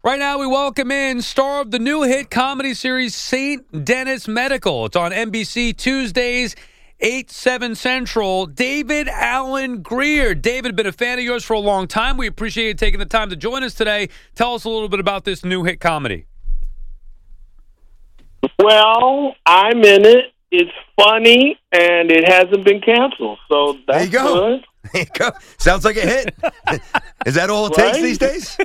Right now, we welcome in star of the new hit comedy series, St. Denis Medical. It's on NBC Tuesdays, 8, 7 Central. David Alan Grier. David, been a fan of yours for a long time. We appreciate you taking the time to join us today. Tell us a little bit about this new hit comedy. Well, I'm in it. It's funny, and it hasn't been canceled, so that's there you go. good. There you go. Sounds like a hit. Is that all it takes these days?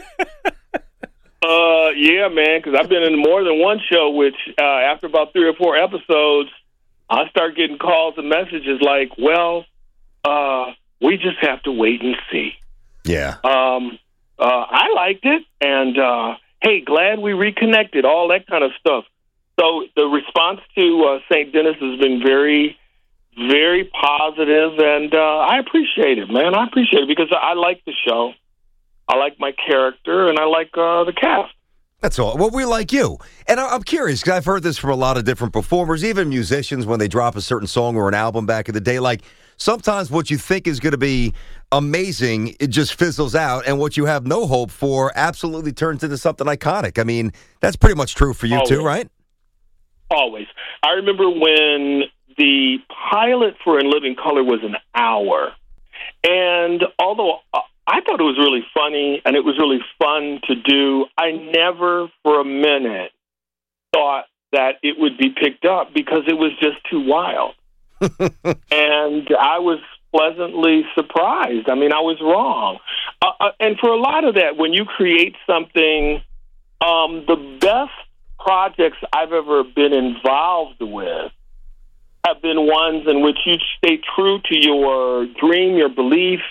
Yeah, man, because I've been in more than one show, which after about 3 or 4 episodes, I start getting calls and messages like, well, we just have to wait and see. Yeah. I liked it, and hey, glad we reconnected, all that kind of stuff. So the response to St. Denis has been very, very positive, and I appreciate it, man. I appreciate it because I like the show. I like my character, and I like the cast. That's all. Well, we like you. And I'm curious, because I've heard this from a lot of different performers, even musicians, when they drop a certain song or an album back in the day. Like, sometimes what you think is going to be amazing, it just fizzles out, and what you have no hope for absolutely turns into something iconic. I mean, that's pretty much true for you, too, right? Always. I remember when the pilot for In Living Color was an hour. And although I thought it was really funny and it was really fun to do, I never for a minute thought that it would be picked up because it was just too wild. And I was pleasantly surprised. I mean, I was wrong. And for a lot of that, when you create something, the best projects I've ever been involved with have been ones in which you stay true to your dream, your belief,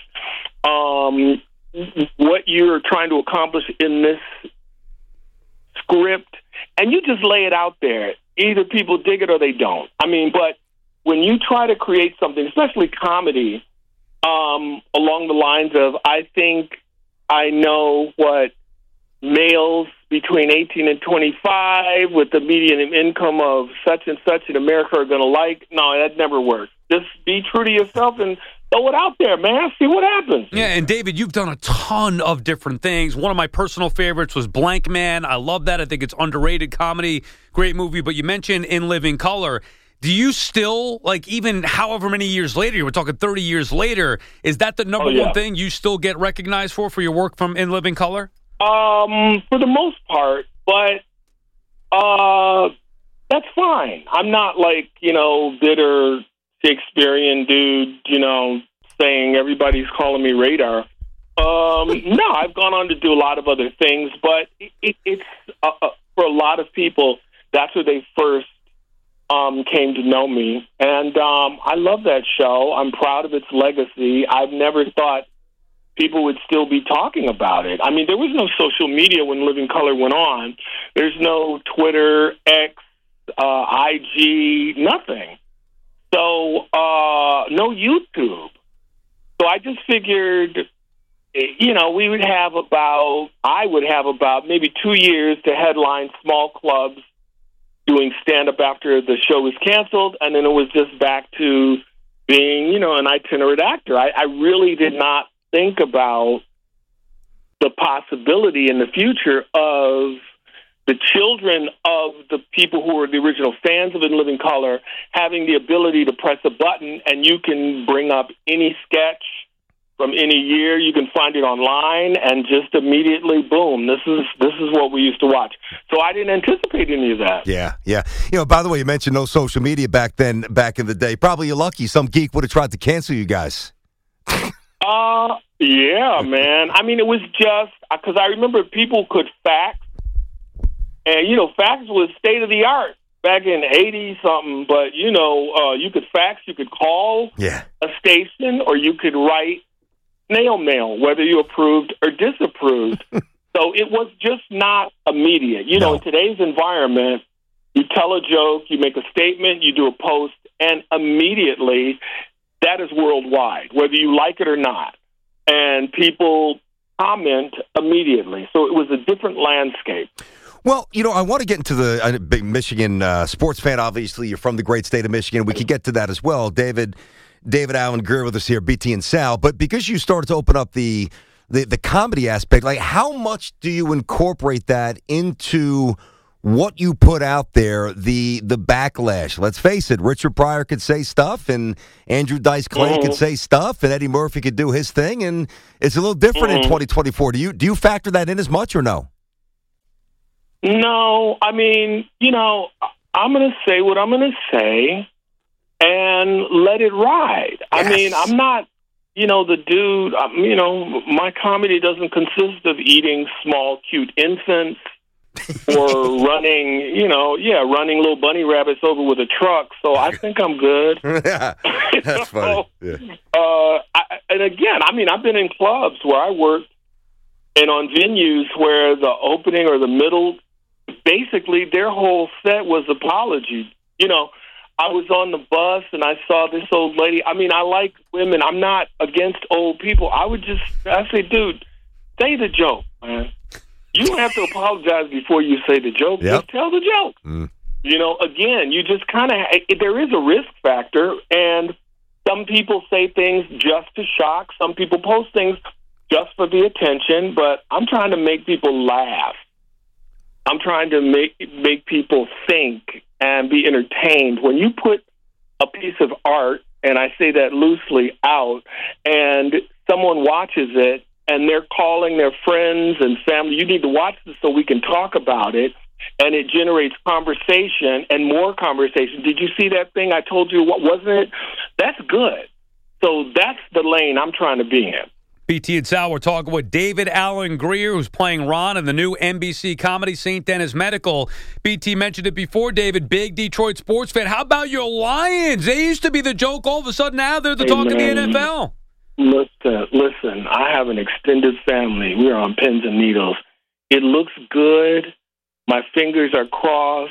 what you're trying to accomplish in this script, and you just lay it out there. Either people dig it or they don't. I mean, but when you try to create something, especially comedy, along the lines of, I think I know what males between 18 and 25 with the median income of such and such in America are going to like. No, that never works. Just be true to yourself and throw it out there, man. See what happens. Yeah, and David, you've done a ton of different things. One of my personal favorites was Blank Man. I love that. I think it's underrated comedy. Great movie. But you mentioned In Living Color. Do you still, like, even however many years later, we're talking 30 years later, is that the number one thing you still get recognized for your work from In Living Color? For the most part, but that's fine. I'm not like, bitter Shakespearean dude, saying everybody's calling me Radar. No, I've gone on to do a lot of other things, but it's for a lot of people, that's where they first came to know me. And I love that show. I'm proud of its legacy. I've never thought people would still be talking about it. I mean, there was no social media when Living Color went on. There's no Twitter, X, IG, nothing. So, no YouTube. So I just figured, I would have about maybe 2 years to headline small clubs doing stand-up after the show was canceled, and then it was just back to being, an itinerant actor. I really did not think about the possibility in the future of the children of the people who were the original fans of In Living Color having the ability to press a button and you can bring up any sketch from any year. You can find it online and just immediately, boom, this is what we used to watch. So I didn't anticipate any of that. Yeah. By the way, you mentioned no social media back in the day. Probably you're lucky. Some geek would have tried to cancel you guys. Yeah, man. I mean, it was just because I remember people could fax, and fax was state of the art back in 80-something. But you could fax, you could call a station, or you could write snail mail, whether you approved or disapproved. So it was just not immediate. In today's environment, you tell a joke, you make a statement, you do a post, and immediately that is worldwide, whether you like it or not. And people comment immediately. So it was a different landscape. Well, I want to get into the big Michigan sports fan. Obviously, you're from the great state of Michigan. We could get to that as well. David Alan Grier with us here, BT and Sal. But because you started to open up the the comedy aspect. Like, how much do you incorporate that into what you put out there, the backlash? Let's face it, Richard Pryor could say stuff, and Andrew Dice Clay could say stuff, and Eddie Murphy could do his thing, and it's a little different in 2024. Do you factor that in as much or no? No, I mean, I'm going to say what I'm going to say and let it ride. Yes. I mean, I'm not, the dude, my comedy doesn't consist of eating small, cute infants or running, running little bunny rabbits over with a truck. So I think I'm good. Yeah, that's funny. Yeah. And again, I mean, I've been in clubs where I worked and on venues where the opening or the middle, basically their whole set was apology. I was on the bus and I saw this old lady. I mean, I like women. I'm not against old people. I say, dude, say the joke, man. You don't have to apologize before you say the joke. Yep. Just tell the joke. Again, you just kind of, there is a risk factor, and some people say things just to shock. Some people post things just for the attention, but I'm trying to make people laugh. I'm trying to make people think and be entertained. When you put a piece of art, and I say that loosely, out, and someone watches it, and they're calling their friends and family, you need to watch this so we can talk about it, and it generates conversation and more conversation. Did you see that thing I told you? What wasn't it? That's good. So that's the lane I'm trying to be in. BT and Sal, we're talking with David Alan Grier, who's playing Ron in the new NBC comedy St. Dennis Medical. BT mentioned it before, David, big Detroit sports fan. How about your Lions? They used to be the joke. All of a sudden now they're the talk of the NFL. Listen, I have an extended family. We're on pins and needles. It looks good. My fingers are crossed.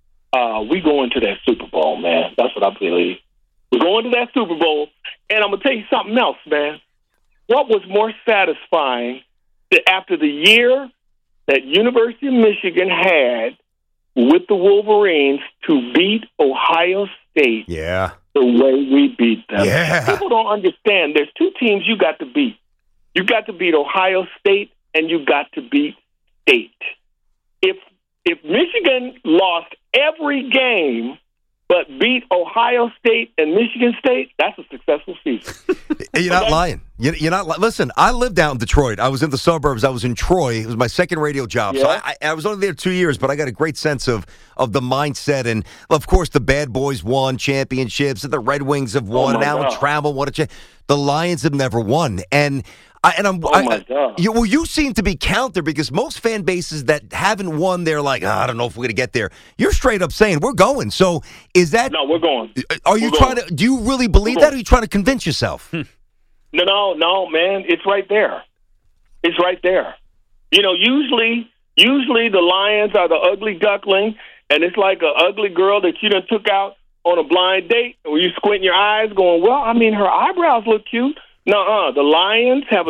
We going to that Super Bowl, man. That's what I believe. We're going to that Super Bowl, and I'm going to tell you something else, man. What was more satisfying that after the year that University of Michigan had with the Wolverines to beat Ohio State the way we beat them? Yeah. People don't understand. There's two teams you got to beat. You got to beat Ohio State, and you got to beat State. If Michigan lost every game but beat Ohio State and Michigan State, that's a successful season. You're not lying. You're not. Listen, I lived out in Detroit. I was in the suburbs. I was in Troy. It was my second radio job. Yeah. So I was only there 2 years, but I got a great sense of the mindset. And, of course, the Bad Boys won championships, and the Red Wings have won, and Alan Trammell won a championship. The Lions have never won. And you seem to be counter, because most fan bases that haven't won, they're like, I don't know if we're going to get there. You're straight up saying we're going. So is that? No, we're going. Are you trying to? Do you really believe that, or are you trying to convince yourself? No, man. It's right there. It's right there. Usually the Lions are the ugly duckling, and it's like an ugly girl that you done took out on a blind date, where you squint your eyes, going, well, I mean, her eyebrows look cute. The Lions have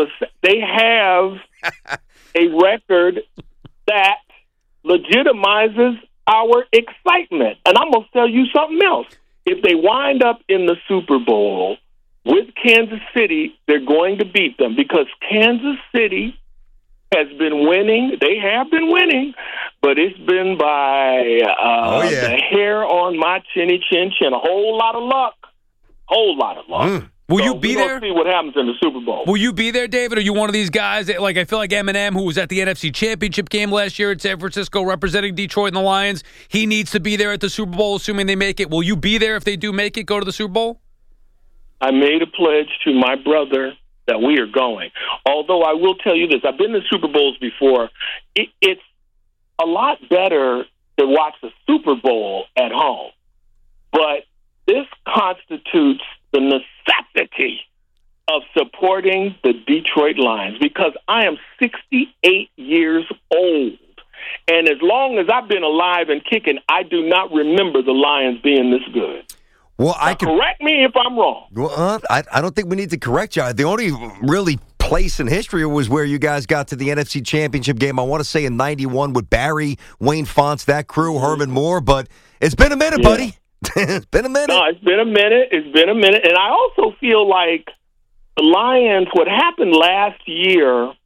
a record that legitimizes our excitement. And I'm going to tell you something else. If they wind up in the Super Bowl with Kansas City, they're going to beat them, because Kansas City has been winning. They have been winning, but it's been by the hair on my chinny chin. A whole lot of luck. Will you be there? See what happens in the Super Bowl. Will you be there, David? Are you one of these guys that, like, I feel like Eminem, who was at the NFC Championship game last year in San Francisco representing Detroit and the Lions, he needs to be there at the Super Bowl, assuming they make it. Will you be there if they do make it, go to the Super Bowl? I made a pledge to my brother that we are going. Although I will tell you this, I've been to Super Bowls before. It's a lot better to watch the Super Bowl at home. But this constitutes the necessity of supporting the Detroit Lions, because I am 68 years old. And as long as I've been alive and kicking, I do not remember the Lions being this good. Well, correct me if I'm wrong. Well, I don't think we need to correct you. The only really place in history was where you guys got to the NFC Championship game, I want to say in 91 with Barry, Wayne Fonts, that crew, Herman Moore. But it's been a minute, buddy. It's been a minute. No, it's been a minute. And I also feel like the Lions, what happened last year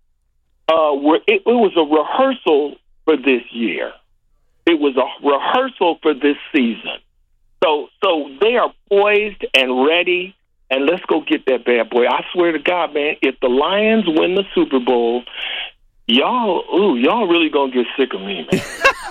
it was a rehearsal for this year. It was a rehearsal for this season. So they are poised and ready, and let's go get that bad boy. I swear to God, man, if the Lions win the Super Bowl, y'all really gonna get sick of me, man.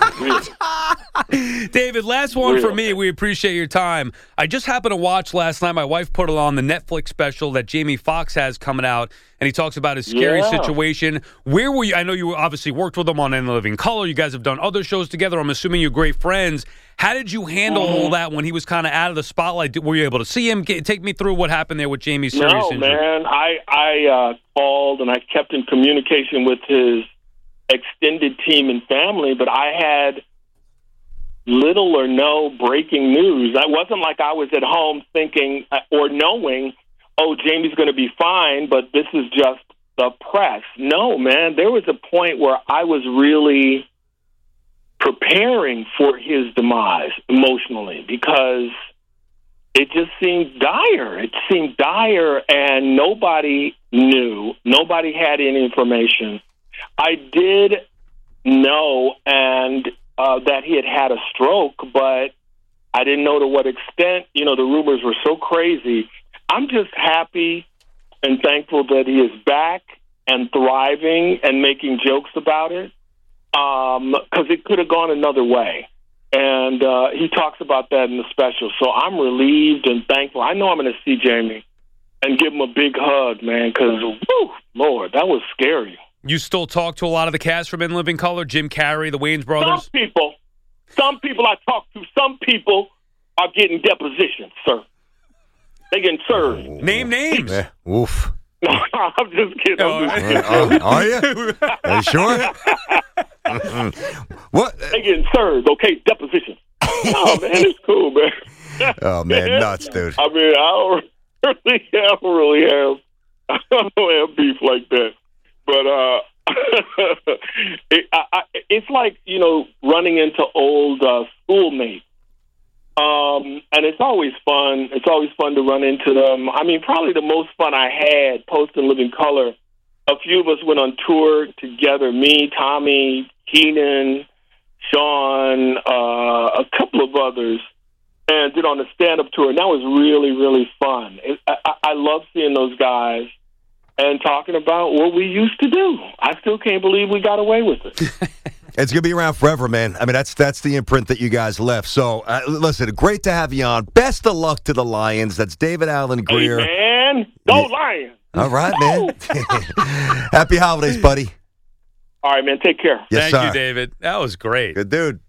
Really. David, last one for me. We appreciate your time. I just happened to watch last night. My wife put it on the Netflix special that Jamie Foxx has coming out, and he talks about his scary situation. Where were you? I know you obviously worked with him on In Living Color. You guys have done other shows together. I'm assuming you're great friends. How did you handle all that when he was kind of out of the spotlight? Were you able to see him? Take me through what happened there with Jamie's serious injury. No, man. I called and I kept in communication with his extended team and family, but I had little or no breaking news. It wasn't like I was at home thinking or knowing, oh, Jamie's going to be fine, but this is just the press. No, man. There was a point where I was really preparing for his demise emotionally because it just seemed dire. It seemed dire, and nobody knew. Nobody had any information. I did know that he had a stroke, but I didn't know to what extent. You know, the rumors were so crazy. I'm just happy and thankful that he is back and thriving and making jokes about it, because it could have gone another way. And he talks about that in the special. So I'm relieved and thankful. I know I'm going to see Jamie and give him a big hug, man, because, Lord, that was scary. You still talk to a lot of the cast from In Living Color, Jim Carrey, the Wayans brothers? Some people I talk to, some people are getting depositions, sir. They're getting served. Name names. Oof. No, I'm just kidding. Are you? Are you sure? What? They're getting served, okay? Depositions. Oh, man, it's cool, man. Oh, man, nuts, dude. I mean, I don't really have beef like that. But it's like, you know, running into old schoolmates. And it's always fun. It's always fun to run into them. I mean, probably the most fun I had post In Living Color, a few of us went on tour together, me, Tommy, Keenan, Sean, a couple of others, and did on a stand-up tour. And that was really, really fun. I love seeing those guys and talking about what we used to do. I still can't believe we got away with it. It's going to be around forever, man. I mean, that's the imprint that you guys left. So, listen, great to have you on. Best of luck to the Lions. That's David Alan Grier. Hey, man. Go Lions. All right, man. Happy holidays, buddy. All right, man. Take care. Yes, Thank sir. you, David. That was great. Good dude.